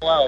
Wow.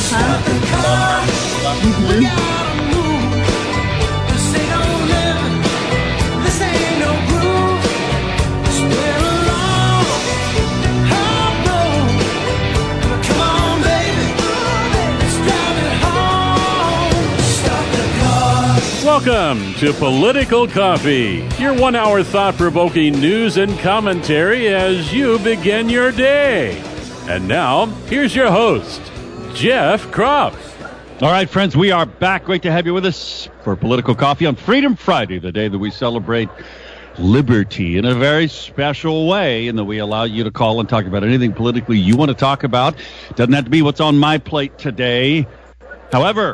Welcome to Political Coffee, your 1 hour thought-provoking news and commentary as you begin your day. And now, here's your host, Jeff Kropf. All right, friends, we are back. Great to have you with us for Political Coffee on Freedom Friday, the day that we celebrate liberty in a very special way, and that we allow you to call and talk about anything politically you want to talk about. Doesn't have to be what's on my plate today. However,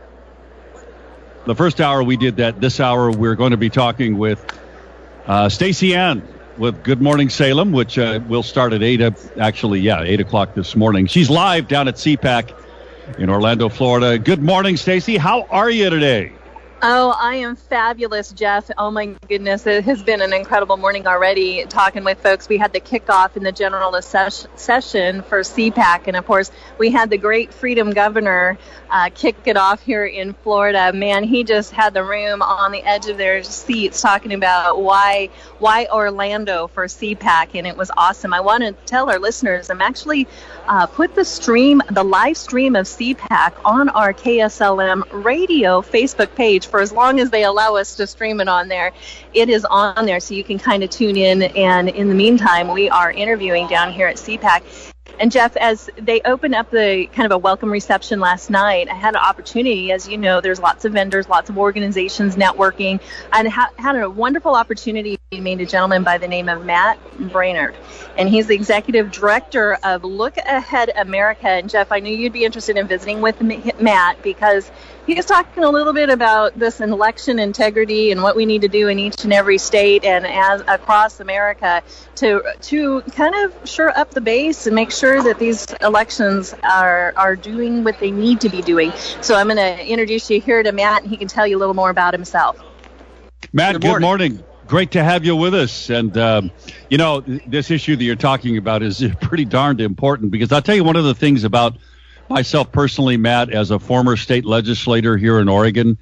the first hour we did that. This hour we're going to be talking with Stacey Ann with Good Morning Salem, which will start at 8 o'clock this morning. She's live down at CPAC in Orlando, Florida. Good morning, Stacey. How are you today? Oh, I am fabulous, Jeff. Oh, my goodness. It has been an incredible morning already talking with folks. We had the kickoff in the general session for CPAC. And, of course, we had the great Freedom Governor kick it off here in Florida. Man, he just had the room on the edge of their seats talking about why Orlando for CPAC. And it was awesome. I want to tell our listeners, I'm actually put the live stream of CPAC on our KSLM radio Facebook page for as long as they allow us to stream it on there. It is on there, so you can kind of tune in. And in the meantime, we are interviewing down here at CPAC. And Jeff, as they opened up the kind of a welcome reception last night, I had an opportunity. As you know, there's lots of vendors, lots of organizations networking. I had a wonderful opportunity to meet a gentleman by the name of Matt Brainerd. And he's the executive director of Look Ahead America. And Jeff, I knew you'd be interested in visiting with Matt because he was talking a little bit about this election integrity and what we need to do in each and every state and as across America to kind of shore up the base and make sure that these elections are doing what they need to be doing. So I'm going to introduce you here to Matt, and he can tell you a little more about himself. Matt, good morning. Great to have you with us. And, this issue that you're talking about is pretty darned important because I'll tell you one of the things about myself personally, Matt, as a former state legislator here in Oregon,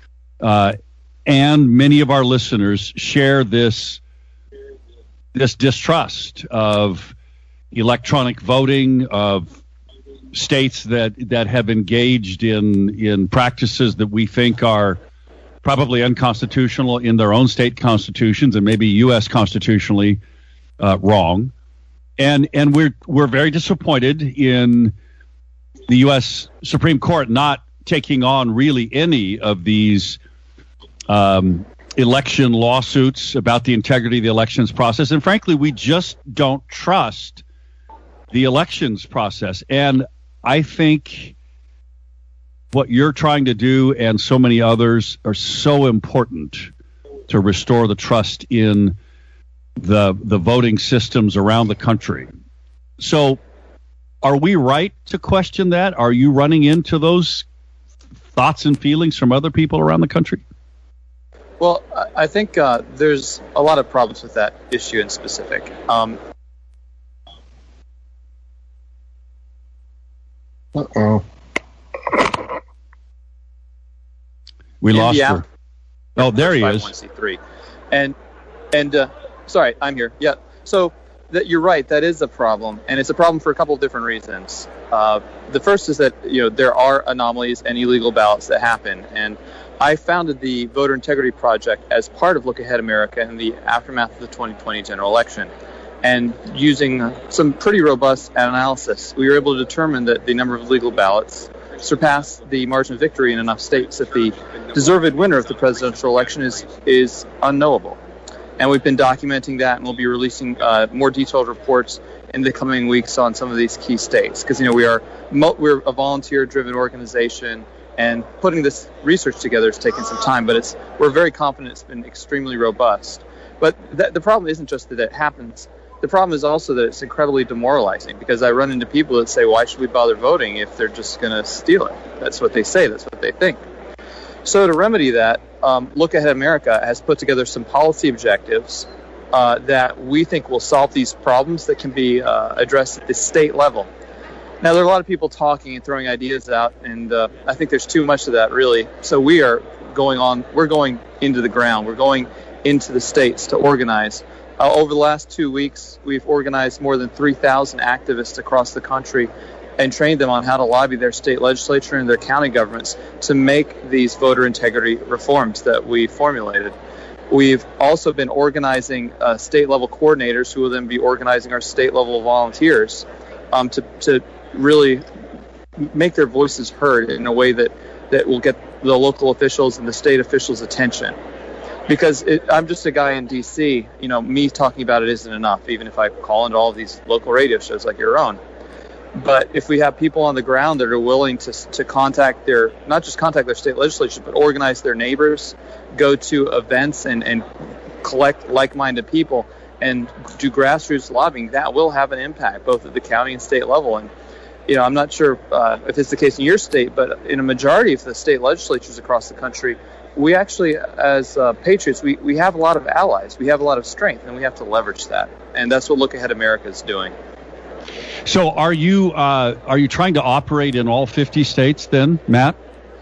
and many of our listeners share this distrust of electronic voting, of states that have engaged in practices that we think are probably unconstitutional in their own state constitutions and maybe U.S. constitutionally wrong. And we're very disappointed in the U.S. Supreme Court not taking on really any of these election lawsuits about the integrity of the elections process. And frankly, we just don't trust the elections process. And I think what you're trying to do and so many others are so important to restore the trust in the voting systems around the country. So are we right to question that? Are you running into those thoughts and feelings from other people around the country? Well, I think there's a lot of problems with that issue in specific. We lost her. Oh, there he is. 501c3. And sorry, I'm here. Yeah. So you're right. That is a problem, and it's a problem for a couple of different reasons. The first is that there are anomalies and illegal ballots that happen, and I founded the Voter Integrity Project as part of Look Ahead America in the aftermath of the 2020 general election. And using some pretty robust analysis, we were able to determine that the number of illegal ballots surpassed the margin of victory in enough states that the deserved winner of the presidential election is unknowable. And we've been documenting that, and we'll be releasing more detailed reports in the coming weeks on some of these key states. Because we're a volunteer-driven organization, and putting this research together has taken some time. But we're very confident it's been extremely robust. But the problem isn't just that it happens. The problem is also that it's incredibly demoralizing, because I run into people that say, why should we bother voting if they're just going to steal it? That's what they say. That's what they think. So to remedy that, Look Ahead America has put together some policy objectives that we think will solve these problems that can be addressed at the state level. Now, there are a lot of people talking and throwing ideas out, and I think there's too much of that, really. So we're going into the ground. We're going into the states to organize. Over the last 2 weeks, we've organized more than 3,000 activists across the country and trained them on how to lobby their state legislature and their county governments to make these voter integrity reforms that we formulated. We've also been organizing state-level coordinators who will then be organizing our state-level volunteers to really make their voices heard in a way that will get the local officials and the state officials' attention. Because I'm just a guy in D.C., me talking about it isn't enough, even if I call into all of these local radio shows like your own. But if we have people on the ground that are willing to contact not just contact their state legislature, but organize their neighbors, go to events and collect like-minded people and do grassroots lobbying, that will have an impact both at the county and state level. And I'm not sure if it's the case in your state, but in a majority of the state legislatures across the country, we actually, as patriots, we have a lot of allies. We have a lot of strength, and we have to leverage that. And that's what Look Ahead America is doing. So are you trying to operate in all 50 states then, Matt?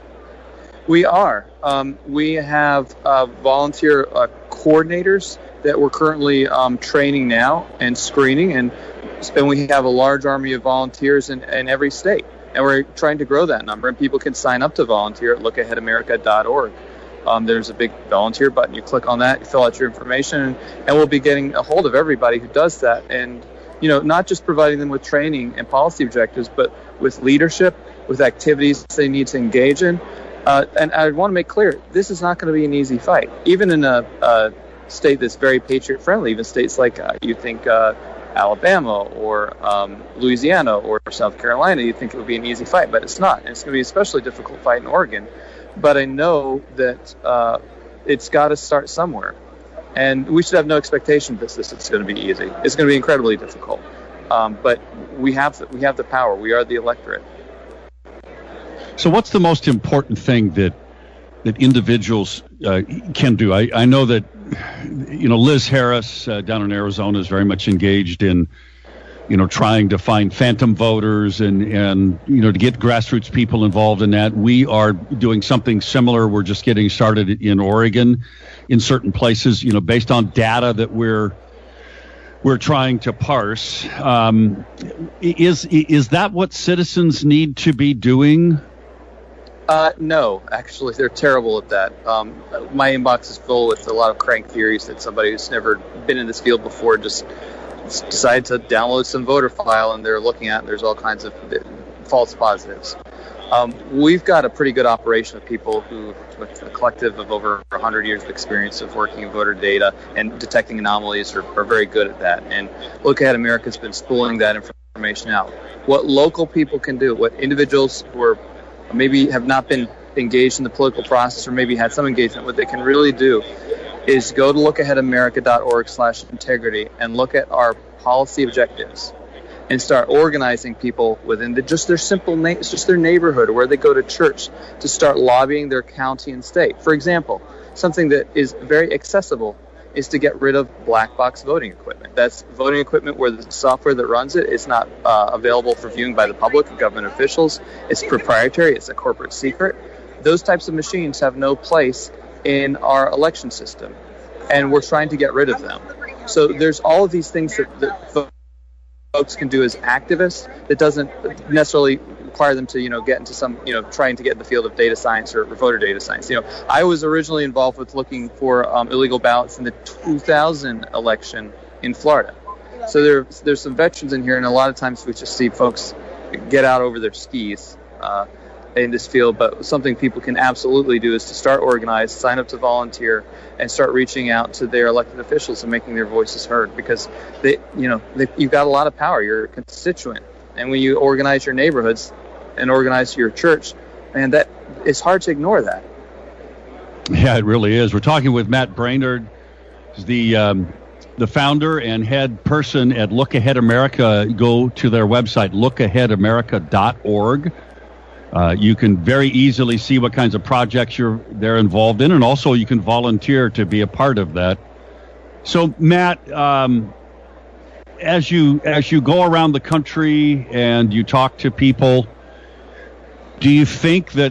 We are. We have volunteer coordinators that we're currently training now and screening, and we have a large army of volunteers in every state. And we're trying to grow that number, and people can sign up to volunteer at lookaheadamerica.org. There's a big volunteer button. You click on that, you fill out your information, and we'll be getting a hold of everybody who does that. And, not just providing them with training and policy objectives, but with leadership, with activities they need to engage in. And I want to make clear, this is not going to be an easy fight. Even in a state that's very patriot-friendly, even states like Alabama or Louisiana or South Carolina, you think it would be an easy fight, but it's not. And it's going to be an especially difficult fight in Oregon. But I know that it's got to start somewhere. And we should have no expectation that it's going to be easy. It's going to be incredibly difficult. But we have the power. We are the electorate. So what's the most important thing that individuals can do? I know that Liz Harris down in Arizona is very much engaged in trying to find phantom voters and to get grassroots people involved in that. We are doing something similar. We're just getting started in Oregon in certain places, based on data that we're trying to parse. Is that what citizens need to be doing? No, actually, they're terrible at that. My inbox is full with a lot of crank theories that somebody who's never been in this field before just decided to download some voter file and they're looking at it, and there's all kinds of false positives. We've got a pretty good operation of people who, with a collective of over 100 years of experience of working in voter data and detecting anomalies, are very good at that. And Look Ahead America's been spooling that information out. What local people can do, what individuals who are maybe have not been engaged in the political process or maybe had some engagement, what they can really do is go to lookaheadamerica.org/integrity and look at our policy objectives and start organizing people within just their neighborhood or where they go to church to start lobbying their county and state. For example, something that is very accessible is to get rid of black box voting equipment. That's voting equipment where the software that runs it is not available for viewing by the public or government officials. It's proprietary. It's a corporate secret. Those types of machines have no place in our election system, and we're trying to get rid of them. So there's all of these things that folks can do as activists that doesn't necessarily require them to, get into some, trying to get in the field of data science or voter data science. I was originally involved with looking for illegal ballots in the 2000 election in Florida. So there's some veterans in here, and a lot of times we just see folks get out over their skis in this field. But something people can absolutely do is to start organized, sign up to volunteer, and start reaching out to their elected officials and making their voices heard, because you've got a lot of power. You're a constituent, and when you organize your neighborhoods and organize your church, man, that it's hard to ignore that. Yeah, it really is. We're talking with Matt Brainerd, the founder and head person at Look Ahead America. Go to their website, lookaheadamerica.org. You can very easily see what kinds of projects they're involved in, and also you can volunteer to be a part of that. So, Matt, as you go around the country and you talk to people, do you think that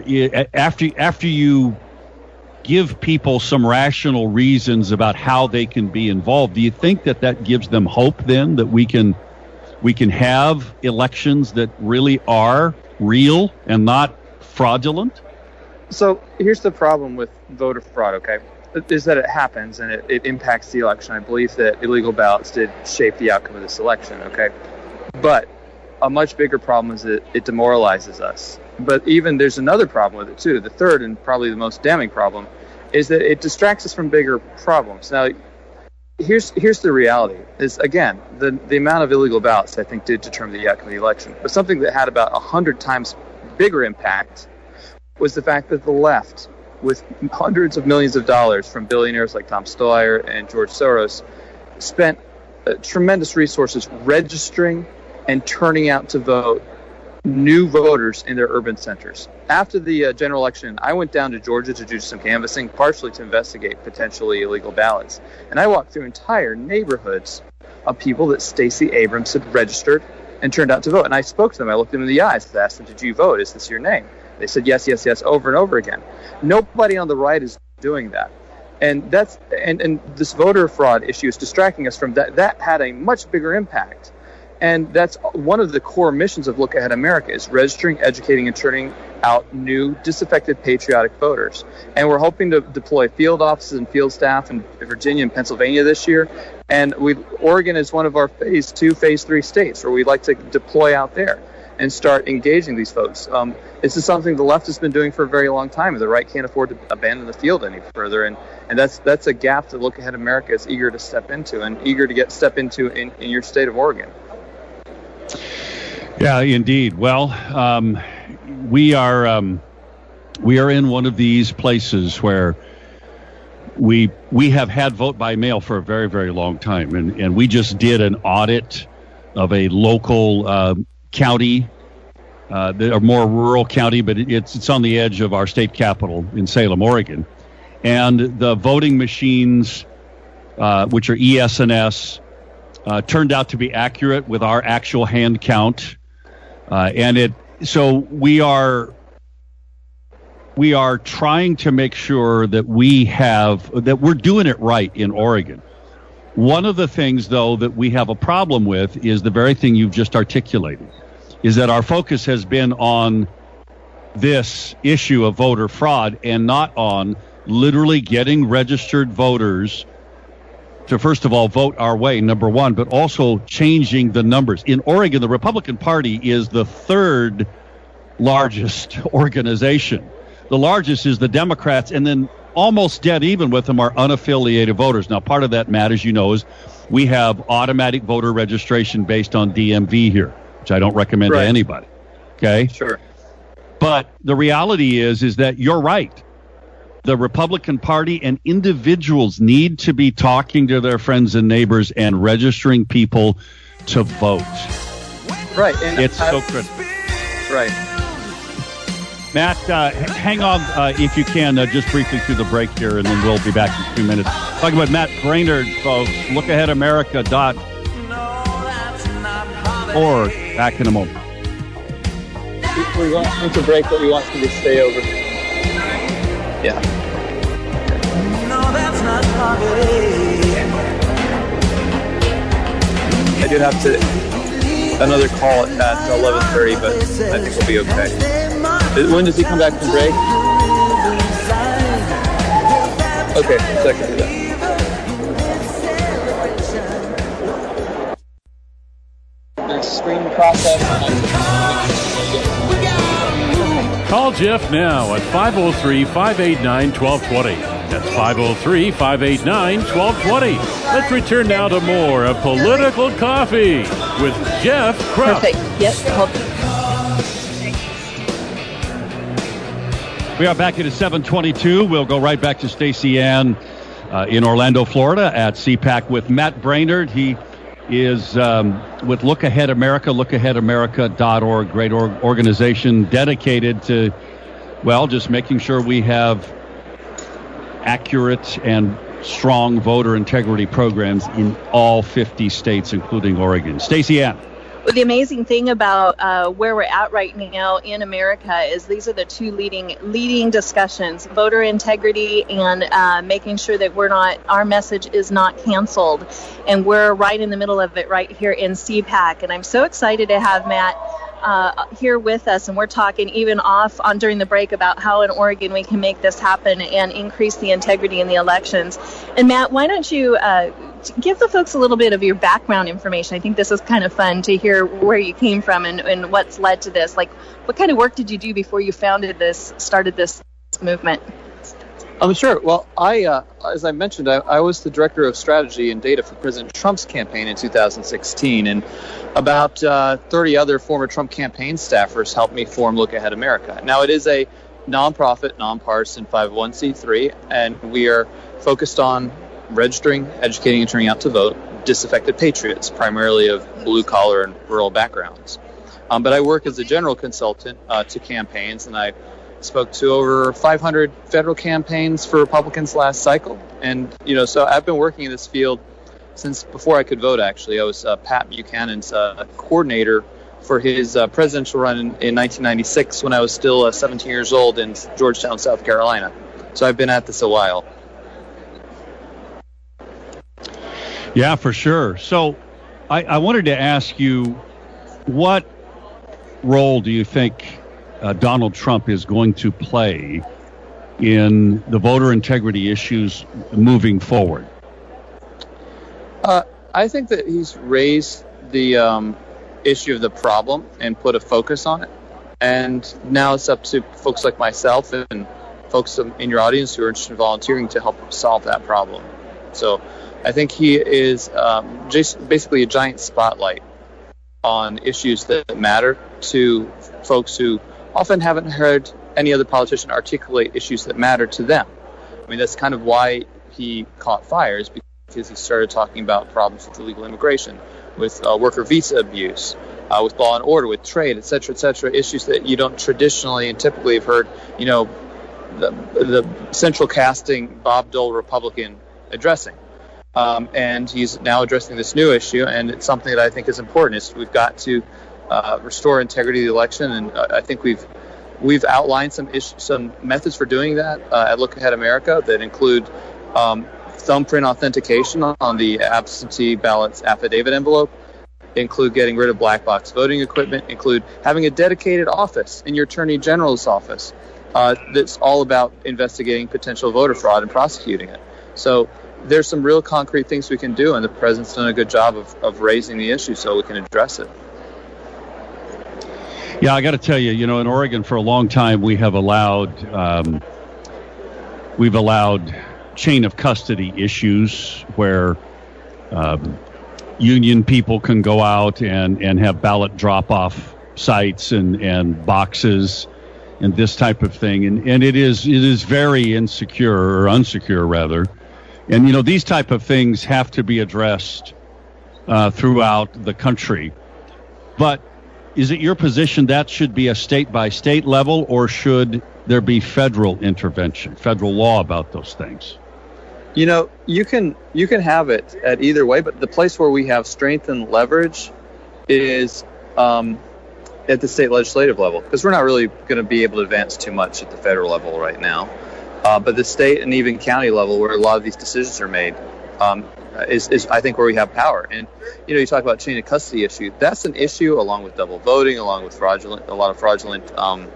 after you give people some rational reasons about how they can be involved, do you think that gives them hope then that we can have elections that really are real and not fraudulent? So here's the problem with voter fraud, okay, is that it happens and it impacts the election. I believe that illegal ballots did shape the outcome of this election, okay? But a much bigger problem is that it demoralizes us. But even there's another problem with it too. The third and probably the most damning problem is that it distracts us from bigger problems. Now, here's the reality is, again, the amount of illegal ballots, I think, did determine the outcome of the election. But something that had about 100 times bigger impact was the fact that the left, with hundreds of millions of dollars from billionaires like Tom Steyer and George Soros, spent tremendous resources registering and turning out to vote new voters in their urban centers. After the general election, I went down to Georgia to do some canvassing, partially to investigate potentially illegal ballots. And I walked through entire neighborhoods of people that Stacey Abrams had registered and turned out to vote. And I spoke to them. I looked them in the eyes. I asked them, did you vote? Is this your name? They said, yes, yes, yes, over and over again. Nobody on the right is doing that. And that's and this voter fraud issue is distracting us from that. That had a much bigger impact. And that's one of the core missions of Look Ahead America, is registering, educating, and turning out new, disaffected, patriotic voters. And we're hoping to deploy field offices and field staff in Virginia and Pennsylvania this year. And Oregon is one of our phase 2, phase 3 states where we'd like to deploy out there and start engaging these folks. This is something the left has been doing for a very long time, and the right can't afford to abandon the field any further. And that's a gap that Look Ahead America is eager to step into and eager to step into in your state of Oregon. Yeah, indeed. Well, we are in one of these places where we have had vote by mail for a very, very long time, and we just did an audit of a local county, a more rural county, but it's on the edge of our state capital in Salem, Oregon, and the voting machines, which are ES&S, turned out to be accurate with our actual hand count. So we are trying to make sure that we're doing it right in Oregon. One of the things, though, that we have a problem with is the very thing you've just articulated, is that our focus has been on this issue of voter fraud and not on literally getting registered voters to, first of all, vote our way, number one, but also changing the numbers. In Oregon, the Republican Party is the third largest organization. The largest is the Democrats, and then almost dead even with them are unaffiliated voters. Now, part of that, Matt, as you know, is we have automatic voter registration based on DMV here, which I don't recommend to anybody. Okay? Sure. But the reality is that you're right. The Republican Party and individuals need to be talking to their friends and neighbors and registering people to vote. Right. And it's so critical. Right. Matt, hang on if you can, just briefly through the break here, and then we'll be back in 2 minutes. Talking about Matt Braynard, folks. LookAheadAmerica.org. Back in a moment. We're going to break, but we want you to stay over. Yeah. No, that's not poverty. I do have another call at 11:30, but I think we'll be okay. When does he come back from break? Okay, so I can do that. Screen process. Call Jeff now at 503-589-1220. That's 503-589-1220. Let's return now to more of Political Coffee with Jeff Kropf. Perfect. Yes. We are back at 7:22. We'll go right back to Stacey Ann in Orlando, Florida at CPAC with Matt Braynard. He is with Look Ahead America, lookaheadamerica.org, great organization dedicated to, well, just making sure we have accurate and strong voter integrity programs in all 50 states, including Oregon. Stacey Ann. Well, the amazing thing about where we're at right now in America is these are the two leading discussions: voter integrity and making sure that our message is not canceled. And we're right in the middle of it right here in CPAC. And I'm so excited to have Matt here with us, and we're talking even during the break about how in Oregon we can make this happen and increase the integrity in the elections. And Matt, why don't you give the folks a little bit of your background information? I think this is kind of fun to hear where you came from and what's led to this. Like, what kind of work did you do before you started this movement? Sure. Well, as I mentioned, I was the director of strategy and data for President Trump's campaign in 2016, and about 30 other former Trump campaign staffers helped me form Look Ahead America. Now, it is a nonprofit, nonpartisan 501c3, and we are focused on registering, educating, and turning out to vote disaffected patriots, primarily of blue-collar and rural backgrounds. But I work as a general consultant to campaigns, and I spoke to over 500 federal campaigns for Republicans last cycle. And, so I've been working in this field since before I could vote, actually. I was Pat Buchanan's coordinator for his presidential run in 1996 when I was still 17 years old in Georgetown, South Carolina. So I've been at this a while. Yeah, for sure. So I wanted to ask you, what role do you think Donald Trump is going to play in the voter integrity issues moving forward? I think that he's raised the issue of the problem and put a focus on it. And now it's up to folks like myself and folks in your audience who are interested in volunteering to help solve that problem. So I think he is just basically a giant spotlight on issues that matter to folks who often haven't heard any other politician articulate issues that matter to them. I mean, that's kind of why he caught fire, is because he started talking about problems with illegal immigration, with worker visa abuse, with law and order, with trade, et cetera, issues that you don't traditionally and typically have heard, the central casting Bob Dole Republican addressing. And he's now addressing this new issue, and it's something that I think is important. Is we've got to restore integrity of the election, and I think we've outlined some methods for doing that at Look Ahead America that include thumbprint authentication on the absentee ballots affidavit envelope, include getting rid of black box voting equipment, include having a dedicated office in your Attorney General's office that's all about investigating potential voter fraud and prosecuting it. So there's some real concrete things we can do, and the president's done a good job of raising the issue so we can address it. Yeah, I got to tell you, in Oregon for a long time we've allowed chain of custody issues where union people can go out and have ballot drop-off sites and boxes and this type of thing, and it is very insecure, or unsecure rather. And these type of things have to be addressed throughout the country. But is it your position that should be a state-by-state level, or should there be federal intervention, federal law about those things? You can have it at either way, but the place where we have strength and leverage is at the state legislative level, because we're not really going to be able to advance too much at the federal level right now. But the state and even county level, where a lot of these decisions are made, is I think where we have power. And you talk about chain of custody issue. That's an issue along with double voting, along with a lot of fraudulent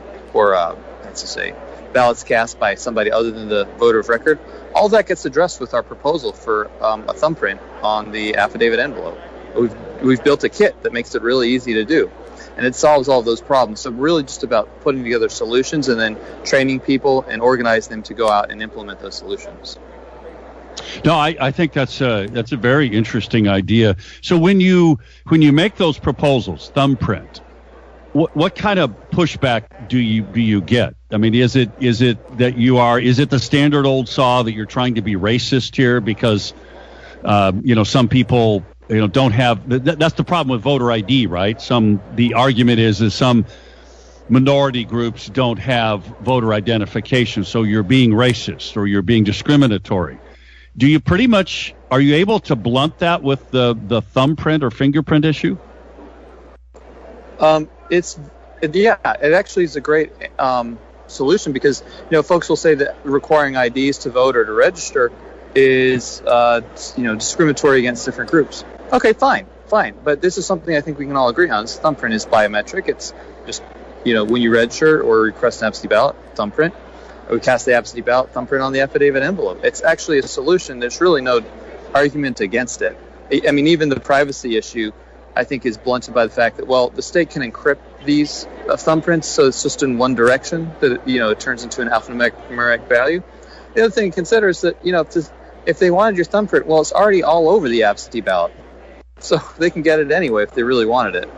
ballots cast by somebody other than the voter of record. All that gets addressed with our proposal for a thumbprint on the affidavit envelope. We've built a kit that makes it really easy to do, and it solves all of those problems. So really just about putting together solutions and then training people and organizing them to go out and implement those solutions. No, I think that's a very interesting idea. So when you make those proposals, thumbprint, what kind of pushback do you get? I mean, is it the standard old saw that you're trying to be racist here because some people don't have that's the problem with voter ID, right? The argument is some minority groups don't have voter identification, so you're being racist or you're being discriminatory. Do you pretty much, are you able to blunt that with the thumbprint or fingerprint issue? It actually is a great solution because, folks will say that requiring IDs to vote or to register is, discriminatory against different groups. Okay, fine. But this is something I think we can all agree on. This thumbprint is biometric. It's just, when you register or request an absentee ballot, thumbprint, or we cast the absentee ballot, thumbprint on the affidavit envelope. It's actually a solution. There's really no argument against it. I mean, even the privacy issue, I think, is blunted by the fact that, the state can encrypt these thumbprints, so it's just in one direction that, it turns into an alphanumeric value. The other thing to consider is that, if they wanted your thumbprint, it's already all over the absentee ballot. So they can get it anyway if they really wanted it.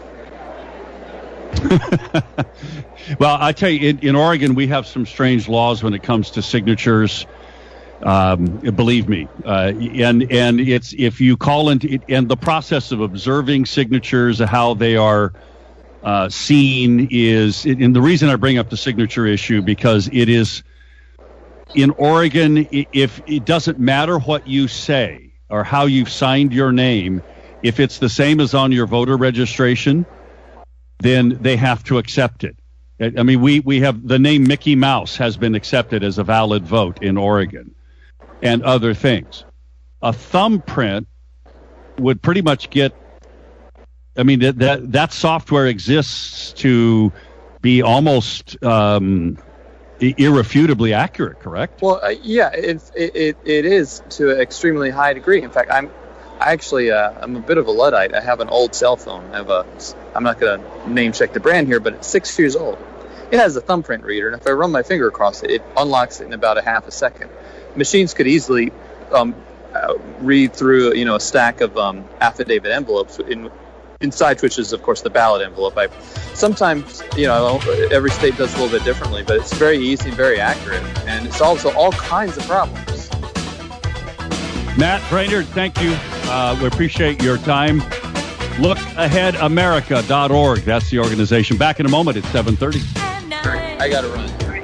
Well, I tell you, in Oregon, we have some strange laws when it comes to signatures. Believe me, and it's, if you call into it, and the process of observing signatures, how they are seen is, and the reason I bring up the signature issue, because it is in Oregon, if it doesn't matter what you say or how you've signed your name, if it's the same as on your voter registration, then they have to accept it. I mean, we have the name Mickey Mouse has been accepted as a valid vote in Oregon, and other things. A thumbprint would pretty much get, I mean, that software exists to be almost irrefutably accurate, correct? Well, it is to an extremely high degree. In fact, I'm a bit of a Luddite. I have an old cell phone. I'm not going to name check the brand here, but it's 6 years old. It has a thumbprint reader, and if I run my finger across it, it unlocks it in about a half a second. Machines could easily read through, a stack of affidavit envelopes, inside which is, of course, the ballot envelope. Sometimes, every state does a little bit differently, but it's very easy and very accurate, and it solves all kinds of problems. Matt Brainerd, thank you. We appreciate your time. LookAheadAmerica.org. That's the organization. Back in a moment at 7:30. I got to run.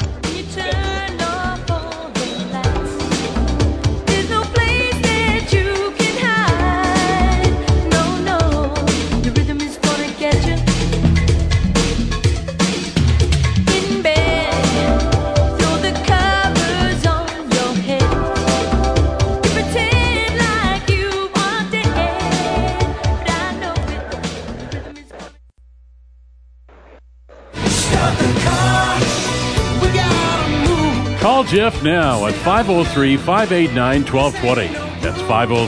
Call Jeff now at 503-589-1220. That's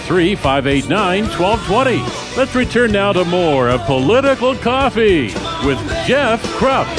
503-589-1220. Let's return now to more of Political Coffee with Jeff Krupp.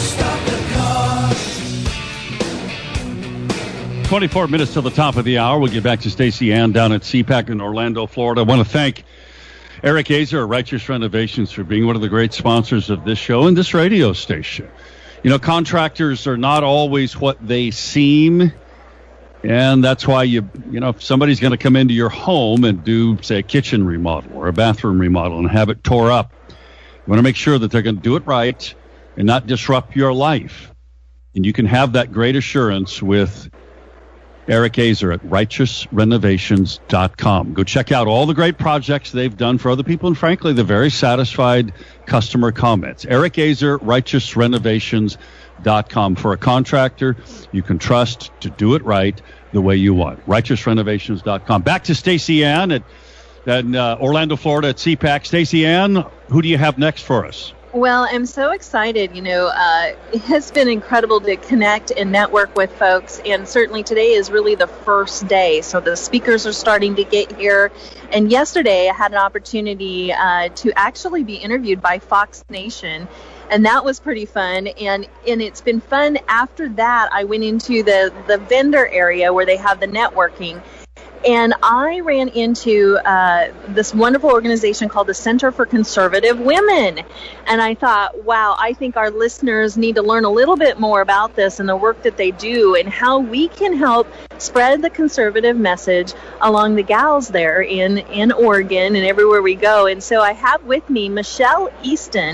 24 minutes till the top of the hour. We'll get back to Stacey Ann down at CPAC in Orlando, Florida. I want to thank Eric Azer of Righteous Renovations for being one of the great sponsors of this show and this radio station. Contractors are not always what they seem, and that's why if somebody's going to come into your home and do, say, a kitchen remodel or a bathroom remodel and have it tore up, you want to make sure that they're going to do it right and not disrupt your life. And you can have that great assurance with Eric Azer at righteousrenovations.com. Go check out all the great projects they've done for other people, and frankly, the very satisfied customer comments. Eric Azer, righteousrenovations.com. For a contractor you can trust to do it right the way you want. righteousrenovations.com. Back to Stacey Ann at Orlando, Florida at CPAC. Stacey Ann, who do you have next for us? Well, I'm so excited. It has been incredible to connect and network with folks, and certainly today is really the first day. So the speakers are starting to get here. And yesterday I had an opportunity to actually be interviewed by Fox Nation, and that was pretty fun. And it's been fun. After that, I went into the vendor area where they have the networking. And I ran into this wonderful organization called the Center for Conservative Women. And I thought, wow, I think our listeners need to learn a little bit more about this and the work that they do and how we can help spread the conservative message along the gals there in Oregon and everywhere we go. And so I have with me Michelle Easton,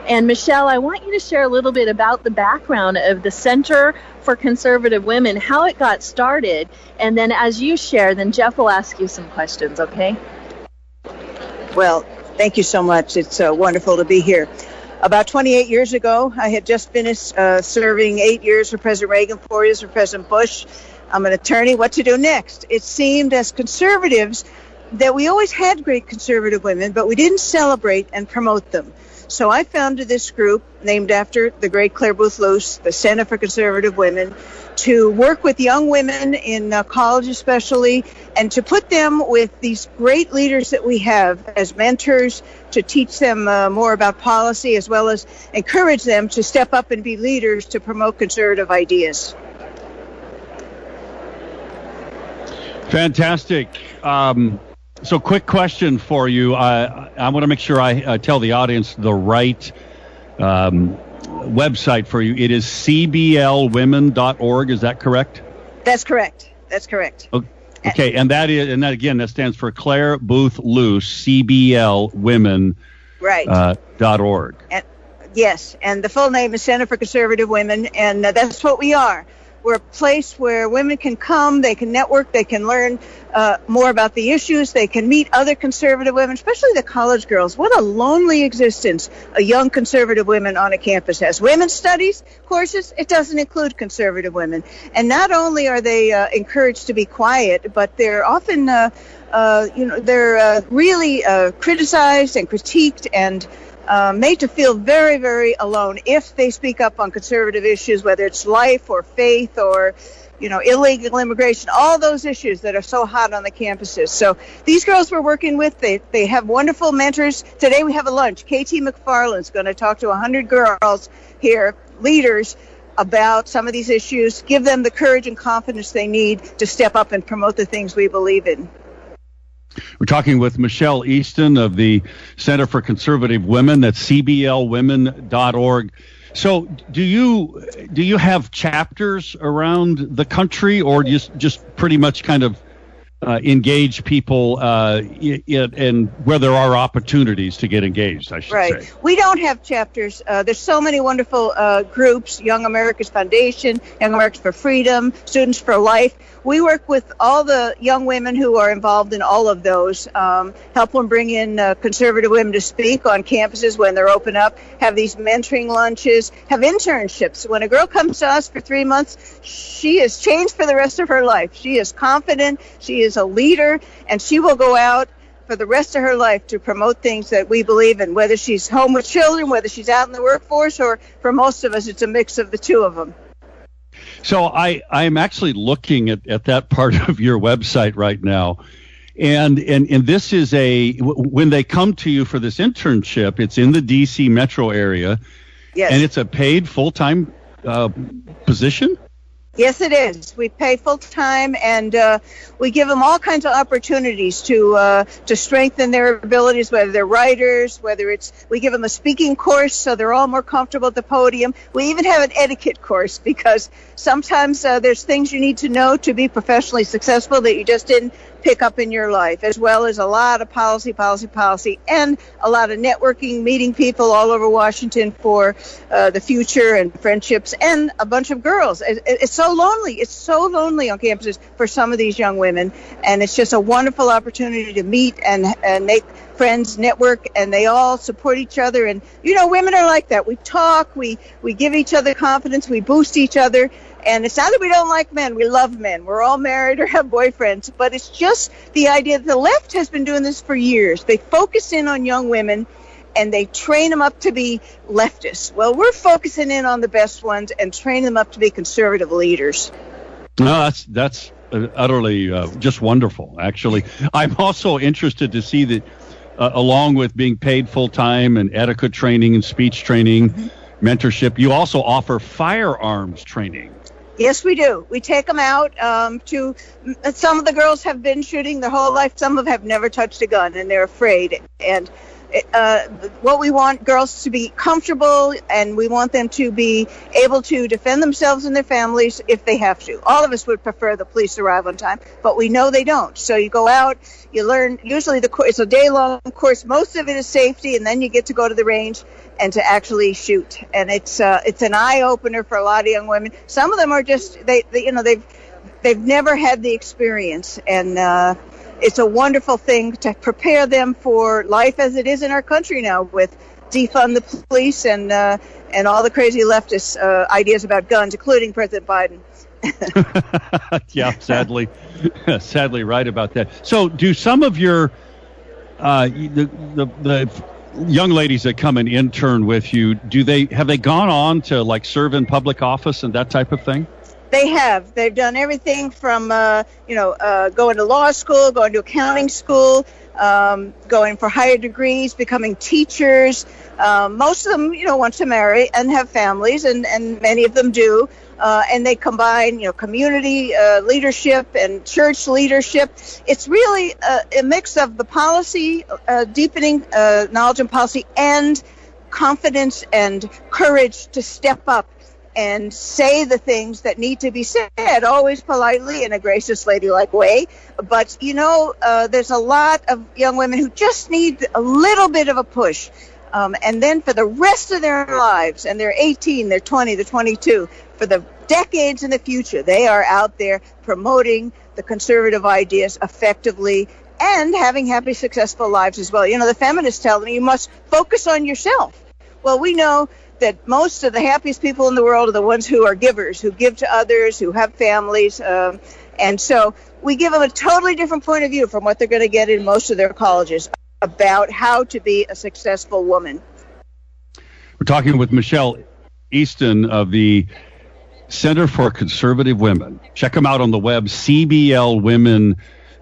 And Michelle, I want you to share a little bit about the background of the Center for Conservative Women, how it got started, and then as you share, then Jeff will ask you some questions, okay? Well, thank you so much. It's wonderful to be here. About 28 years ago, I had just finished serving 8 years for President Reagan, 4 years for President Bush. I'm an attorney. What to do next? It seemed as conservatives that we always had great conservative women, but we didn't celebrate and promote them. So I founded this group named after the great Clare Boothe Luce, the Center for Conservative Women, to work with young women in college especially, and to put them with these great leaders that we have as mentors, to teach them more about policy, as well as encourage them to step up and be leaders to promote conservative ideas. Fantastic. So quick question for you. I want to make sure I tell the audience the right website for you. It is cblwomen.org. Is that correct? That's correct. That's correct. Okay, and that stands for Clare Boothe Luce, cblwomen. Right. .org. Yes, and the full name is Center for Conservative Women, and that's what we are. We're a place where women can come, they can network, they can learn more about the issues, they can meet other conservative women, especially the college girls. What a lonely existence a young conservative woman on a campus has. Women's studies courses, it doesn't include conservative women. And not only are they encouraged to be quiet, but they're often, they're really criticized and critiqued and made to feel very, very alone if they speak up on conservative issues, whether it's life or faith or, illegal immigration, all those issues that are so hot on the campuses. So these girls we're working with, they have wonderful mentors. Today we have a lunch. KT McFarland's going to talk to 100 girls here, leaders, about some of these issues, give them the courage and confidence they need to step up and promote the things we believe in. We're talking with Michelle Easton of the Center for Conservative Women. That's cblwomen.org. So do you have chapters around the country, or just pretty much kind of engage people and where there are opportunities to get engaged, I should say? We don't have chapters. There's so many wonderful groups, Young America's Foundation, Young Americans for Freedom, Students for Life. We work with all the young women who are involved in all of those, help them bring in conservative women to speak on campuses when they're open up, have these mentoring lunches, have internships. When a girl comes to us for 3 months, she is changed for the rest of her life. She is confident, she is a leader, and she will go out for the rest of her life to promote things that we believe in, whether she's home with children, whether she's out in the workforce, or for most of us, it's a mix of the two of them. So I'm actually looking at that part of your website right now. And this is when they come to you for this internship, it's in the DC metro area. Yes. And it's a paid full-time position? Yes, it is. We pay full time, and we give them all kinds of opportunities to strengthen their abilities, whether they're writers, we give them a speaking course so they're all more comfortable at the podium. We even have an etiquette course because sometimes there's things you need to know to be professionally successful that you just didn't pick up in your life, as well as a lot of policy, and a lot of networking, meeting people all over Washington for the future and friendships, and a bunch of girls. It's so lonely. It's so lonely on campuses for some of these young women, and it's just a wonderful opportunity to meet and make friends, network, and they all support each other. And, women are like that. We talk, we give each other confidence, we boost each other. And it's not that we don't like men. We love men. We're all married or have boyfriends. But it's just the idea that the left has been doing this for years. They focus in on young women, and they train them up to be leftists. Well, we're focusing in on the best ones and training them up to be conservative leaders. No, that's utterly just wonderful, actually. I'm also interested to see that along with being paid full-time and etiquette training and speech training, mentorship, you also offer firearms training. Yes, we do. We take them out some of the girls have been shooting their whole life. Some of them have never touched a gun, and they're afraid. And What we want girls to be comfortable, and we want them to be able to defend themselves and their families if they have to. All of us would prefer the police arrive on time, but we know they don't. So you go out, you learn, usually it's a day-long course. Most of it is safety, and then you get to go to the range and to actually shoot. And it's an eye-opener for a lot of young women. Some of them are just, they've never had the experience, and it's a wonderful thing to prepare them for life as it is in our country now, with defund the police and all the crazy leftist ideas about guns, including President Biden. Yeah, sadly right about that. So do some of your the young ladies that come and intern with you, have they gone on to like serve in public office and that type of thing? They have. They've done everything from, going to law school, going to accounting school, going for higher degrees, becoming teachers. Most of them, want to marry and have families, and many of them do. And they combine, community leadership and church leadership. It's really a mix of the policy, deepening knowledge and policy, and confidence and courage to step up and say the things that need to be said, always politely in a gracious, ladylike way. But, there's a lot of young women who just need a little bit of a push. And then for the rest of their lives, and they're 18, they're 20, they're 22, for the decades in the future, they are out there promoting the conservative ideas effectively and having happy, successful lives as well. The feminists tell them you must focus on yourself. Well, we know that most of the happiest people in the world are the ones who are givers, who give to others, who have families. And so we give them a totally different point of view from what they're going to get in most of their colleges about how to be a successful woman. We're talking with Michelle Easton of the Center for Conservative Women. Check them out on the web, cblwomen.org,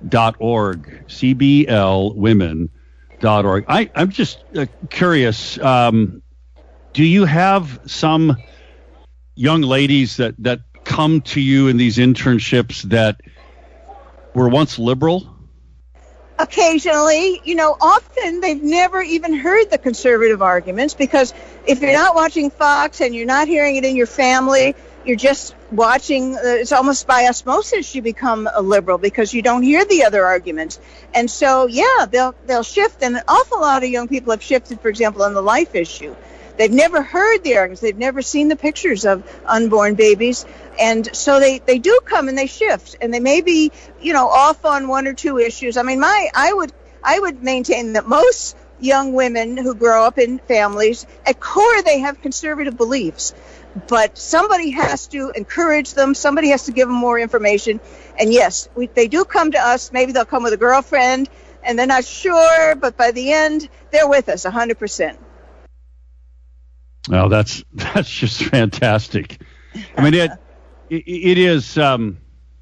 cblwomen.org. I'm just curious, do you have some young ladies that come to you in these internships that were once liberal? Occasionally, often they've never even heard the conservative arguments, because if you're not watching Fox and you're not hearing it in your family, you're just watching, it's almost by osmosis you become a liberal because you don't hear the other arguments. And so, they'll shift, and an awful lot of young people have shifted, for example, on the life issue. They've never heard the arguments. They've never seen the pictures of unborn babies. And so they do come and they shift. And they may be, off on one or two issues. I mean, I would maintain that most young women who grow up in families, at core, they have conservative beliefs. But somebody has to encourage them. Somebody has to give them more information. And yes, they do come to us. Maybe they'll come with a girlfriend and they're not sure. But by the end, they're with us 100%. Well, that's just fantastic. I mean, it is so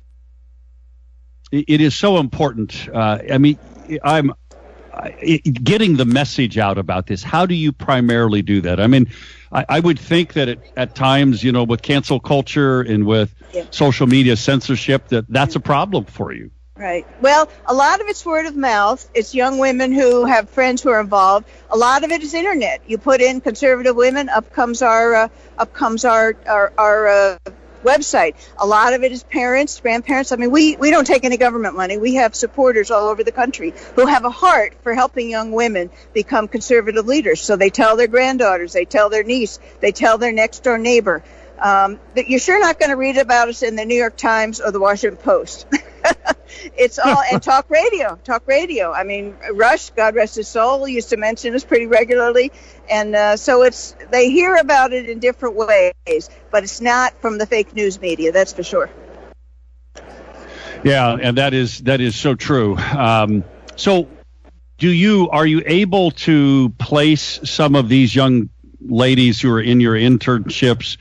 important. I'm getting the message out about this. How do you primarily do that? I mean, I would think that at times, with cancel culture and with social media censorship, that's a problem for you. Right. Well, a lot of it's word of mouth. It's young women who have friends who are involved. A lot of it is internet. You put in conservative women, up comes our website. A lot of it is parents, grandparents. I mean, we don't take any government money. We have supporters all over the country who have a heart for helping young women become conservative leaders. So they tell their granddaughters, they tell their niece, they tell their next door neighbor. That you're sure not going to read about us in the New York Times or the Washington Post. It's all, and talk radio. I mean, Rush, God rest his soul, used to mention us pretty regularly. And so they hear about it in different ways, but it's not from the fake news media, that's for sure. Yeah, and that is so true. So are you able to place some of these young ladies who are in your internships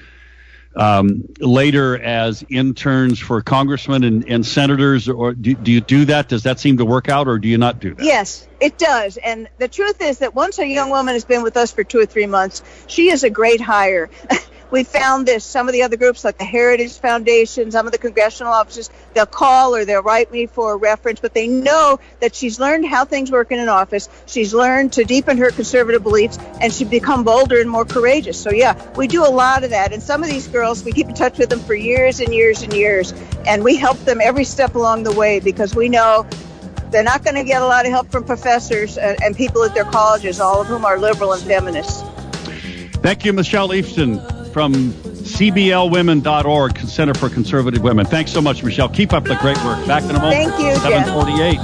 later as interns for congressmen and senators, or do you do that? Does that seem to work out, or do you not do that? Yes, it does. And the truth is that once a young woman has been with us for 2 or 3 months, she is a great hire. we found this. Some of the other groups, like the Heritage Foundation, some of the congressional offices, they'll call or they'll write me for a reference, but they know that she's learned how things work in an office. She's learned to deepen her conservative beliefs, and she's become bolder and more courageous. So, yeah, we do a lot of that. And some of these girls, we keep in touch with them for years and years and years, and we help them every step along the way because we know they're not going to get a lot of help from professors and people at their colleges, all of whom are liberal and feminists. Thank you, Michelle Leifson from CBLWomen.org, Center for Conservative Women. Thanks so much, Michelle. Keep up the great work. Back in a moment. Thank you, 7:48.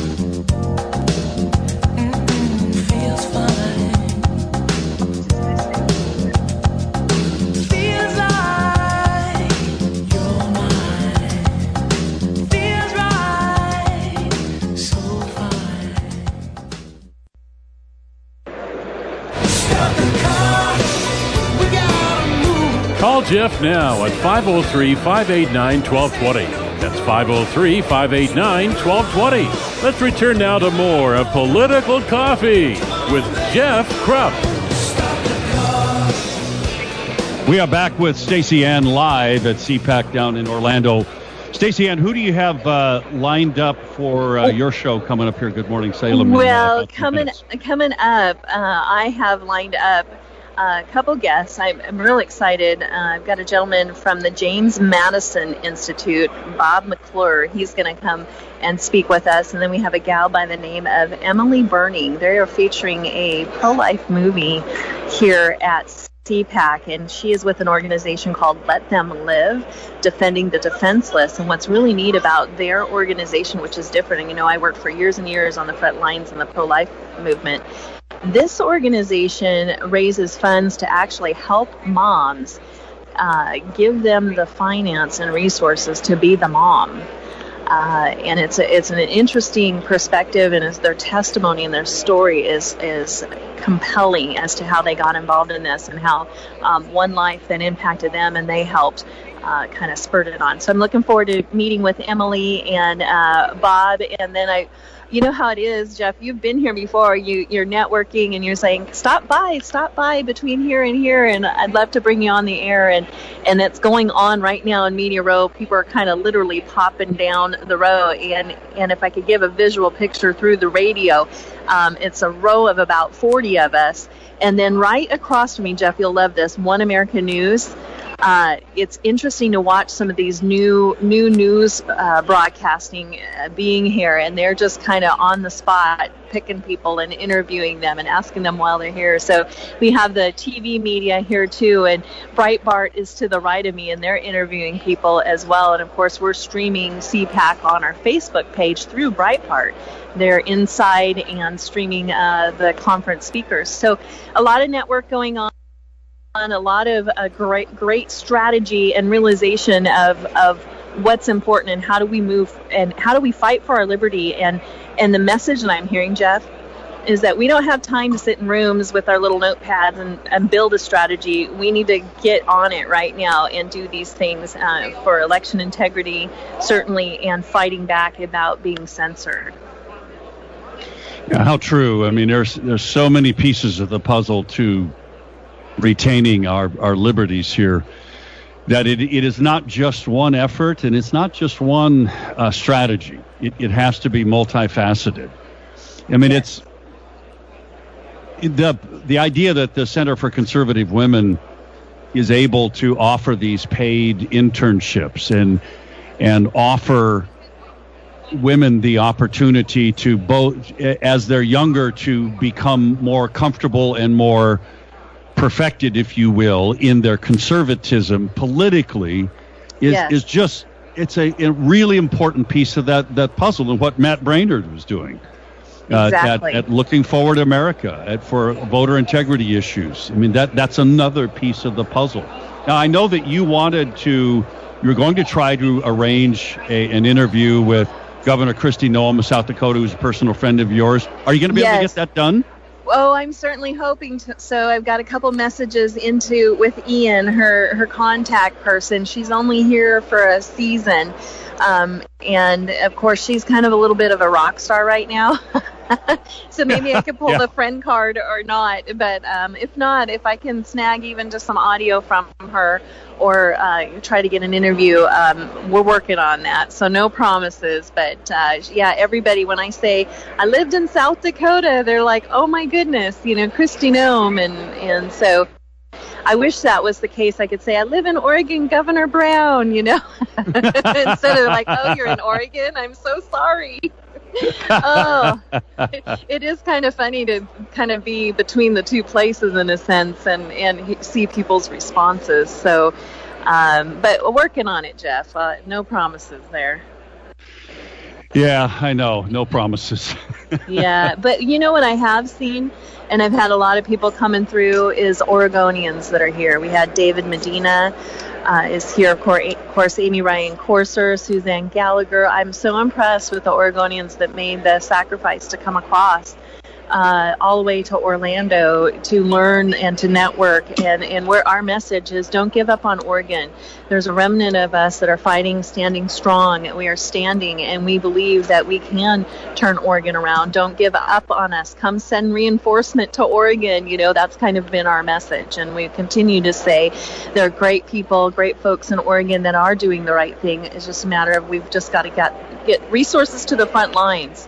Call Jeff now at 503-589-1220. That's 503-589-1220. Let's return now to more of Political Coffee with Jeff Krupp. We are back with Stacey Ann live at CPAC down in Orlando. Stacey Ann, who do you have lined up for your show coming up here? Good Morning Salem. Well, coming up, I have lined up a couple guests. I'm really excited. I've got a gentleman from the James Madison Institute, Bob McClure. He's going to come and speak with us. And then we have a gal by the name of Emily Burning. They are featuring a pro-life movie here at CPAC, and she is with an organization called Let Them Live, defending the defenseless. And what's really neat about their organization, which is different, and you know, I worked for years and years on the front lines in the pro-life movement. This organization raises funds to actually help moms, give them the finance and resources to be the mom. And it's an interesting perspective, and their testimony and their story is compelling as to how they got involved in this and how one life that impacted them and they helped kind of spurred it on. So I'm looking forward to meeting with Emily and Bob, and then you know how it is, Jeff. You've been here before. You're networking, and you're saying, stop by between here and here, and I'd love to bring you on the air. And it's going on right now in Media Row. People are kind of literally popping down the row. And if I could give a visual picture through the radio, it's a row of about 40 of us. And then right across from me, Jeff, you'll love this, One American News. It's interesting to watch some of these new news broadcasting being here, and they're just kind of on the spot picking people and interviewing them and asking them while they're here. So we have the TV media here too, and Breitbart is to the right of me, and they're interviewing people as well. And of course, we're streaming CPAC on our Facebook page through Breitbart. They're inside and streaming the conference speakers. So a lot of network going on. A lot of great strategy and realization of what's important and how do we move and how do we fight for our liberty. And the message that I'm hearing, Jeff, is that we don't have time to sit in rooms with our little notepads and build a strategy. We need to get on it right now and do these things for election integrity, certainly, and fighting back about being censored. Yeah, how true. I mean, there's so many pieces of the puzzle to retaining our liberties here, that it is not just one effort and it's not just one strategy. It has to be multifaceted. I mean, it's the idea that the Center for Conservative Women is able to offer these paid internships and offer women the opportunity to both, as they're younger, to become more comfortable and more perfected, if you will, in their conservatism politically is just, it's a really important piece of that puzzle, and what Matt Braynard was doing. Exactly. At looking forward to America, for voter integrity issues. I mean, that's another piece of the puzzle. Now, I know that you were going to try to arrange an interview with Governor Kristi Noem of South Dakota, who's a personal friend of yours. Are you going to be able to get that done? Oh, I'm certainly hoping to. So I've got a couple messages with Ian, her contact person. She's only here for a season. And, of course, she's kind of a little bit of a rock star right now. So maybe I could pull the friend card or not. But if not, if I can snag even just some audio from her or try to get an interview, we're working on that. So no promises. But everybody, when I say I lived in South Dakota, they're like, oh my goodness, Kristi Noem. And so I wish that was the case. I could say I live in Oregon, Governor Brown, instead of like, oh, you're in Oregon? I'm so sorry. Oh, it is kind of funny to kind of be between the two places in a sense and see people's responses. So, but working on it, Jeff. No promises there. Yeah, I know. No promises. Yeah, but you know what I have seen, and I've had a lot of people coming through, is Oregonians that are here. We had David Medina is here, of course, Amy Ryan Corser, Suzanne Gallagher. I'm so impressed with the Oregonians that made the sacrifice to come across all the way to Orlando to learn and to network. And where our message is, don't give up on Oregon. There's a remnant of us that are fighting, standing strong, and we are standing, and we believe that we can turn Oregon around. Don't give up on us. Come send reinforcement to Oregon. That's kind of been our message, and we continue to say there are great people, great folks in Oregon that are doing the right thing. It's just a matter of we've just got to get resources to the front lines.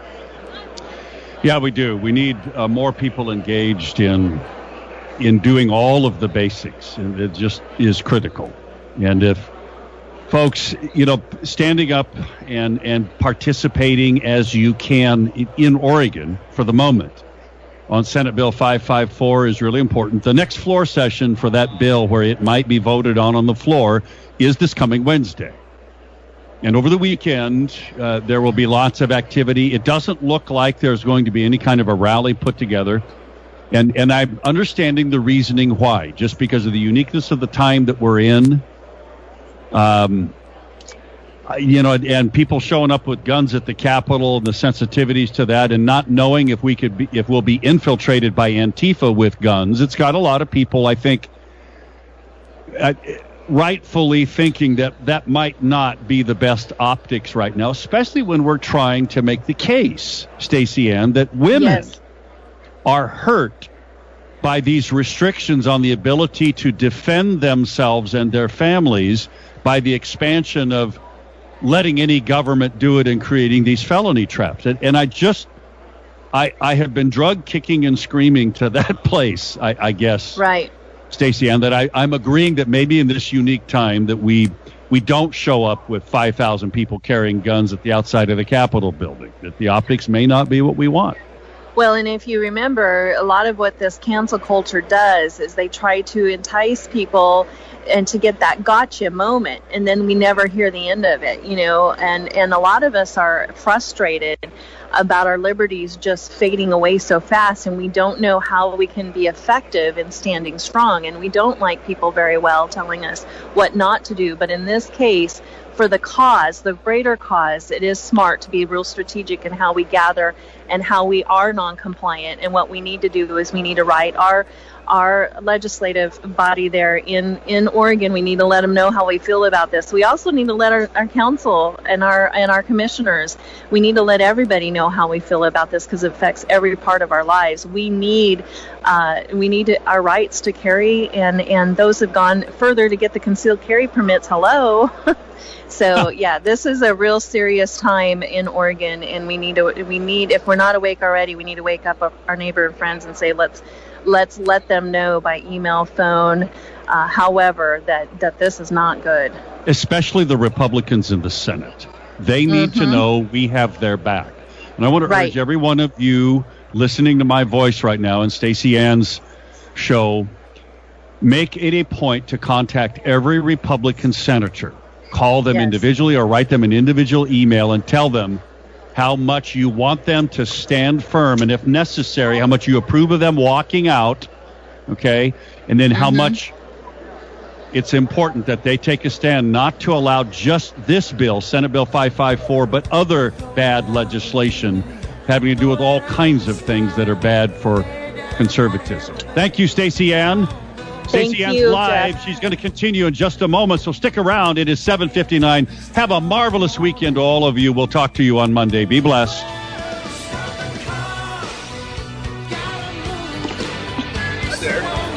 Yeah, we do. We need more people engaged in doing all of the basics. And it just is critical. And if folks, standing up and participating as you can in Oregon for the moment on Senate Bill 554 is really important. The next floor session for that bill, where it might be voted on the floor, is this coming Wednesday. And over the weekend, there will be lots of activity. It doesn't look like there's going to be any kind of a rally put together. And I'm understanding the reasoning why, just because of the uniqueness of the time that we're in. And people showing up with guns at the Capitol and the sensitivities to that, and not knowing if we'll be infiltrated by Antifa with guns. It's got a lot of people, I think, rightfully thinking that might not be the best optics right now, especially when we're trying to make the case, Stacey Ann, that women are hurt by these restrictions on the ability to defend themselves and their families by the expansion of letting any government do it and creating these felony traps. And I have been drug kicking and screaming to that place, I guess. Right. Stacey Ann, that I'm agreeing that maybe in this unique time that we don't show up with 5,000 people carrying guns at the outside of the Capitol building, that the optics may not be what we want. Well, and if you remember, a lot of what this cancel culture does is they try to entice people and to get that gotcha moment, and then we never hear the end of it, and a lot of us are frustrated about our liberties just fading away so fast, and we don't know how we can be effective in standing strong, and we don't like people very well telling us what not to do. But in this case, for the cause, the greater cause, it is smart to be real strategic in how we gather and how we are non-compliant. And what we need to do is we need to write our legislative body there in Oregon. We need to let them know how we feel about this. We also need to let our council and our commissioners, we need to let everybody know how we feel about this, because it affects every part of our lives. We need our rights to carry, and those have gone further to get the concealed carry permits. Hello. So yeah, this is a real serious time in Oregon, and we need if we're not awake already, we need to wake up our neighbor and friends and say, let's let them know by email, phone, however, that this is not good. Especially the Republicans in the Senate. They need to know we have their back. And I want to urge every one of you listening to my voice right now and Stacey Ann's show, make it a point to contact every Republican senator. Call them individually or write them an individual email and tell them how much you want them to stand firm, and if necessary, how much you approve of them walking out, okay? And then how much it's important that they take a stand not to allow just this bill, Senate Bill 554, but other bad legislation having to do with all kinds of things that are bad for conservatism. Thank you, Stacey Ann. Stacey Ann's live. Jeff. She's going to continue in just a moment, so stick around. It is 7:59. Have a marvelous weekend to all of you. We'll talk to you on Monday. Be blessed. there.